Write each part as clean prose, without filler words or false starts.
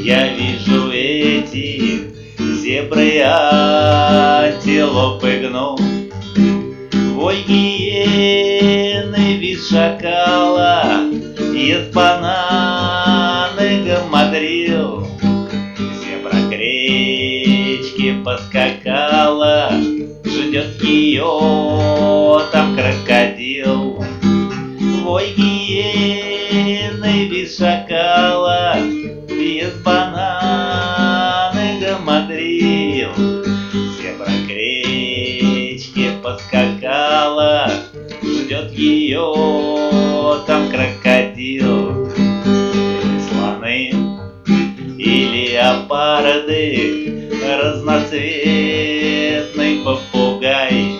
Я вижу эти зебры, антилопы, гну, вой гиены, вид шакала, ест бананы, гамадрил. Зебра к речке поскакала, ждет ее там крокодил. Вой гиены, вид шакала, ест бананы, гамадрил. Зебра к речке поскакала, ждет ее там крокодил. Слоны и леопарды, разноцветный попугай,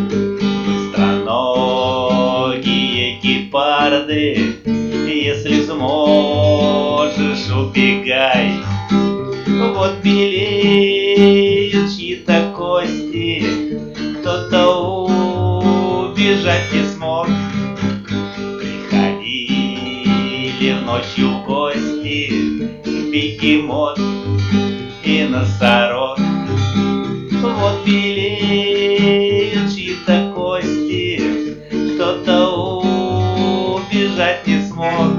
быстроногие гепарды, если сможешь, убегай. Вот белеют чьи-то кости, кто-то убежать не смог. Приходили ночью в гости бегемот и носорог. Вот белеют чьи-то кости, кто-то убежать не смог.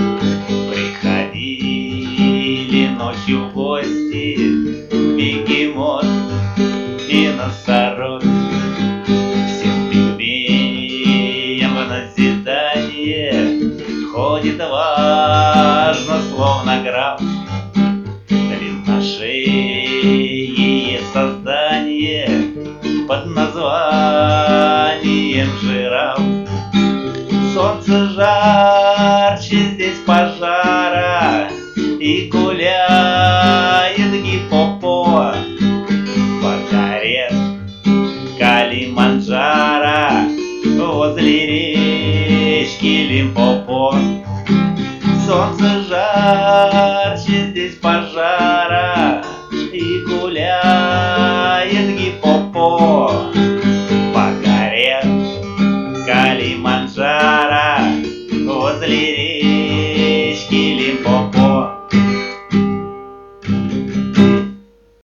Приходили ночью в гости бегемот и носорог. Всем пигмеям в назидание ходит важно, словно граф, длинношеее создание под названием жираф. Солнце жарче здесь пожара, и гуляет гиппопо по горе Калиманджаро возле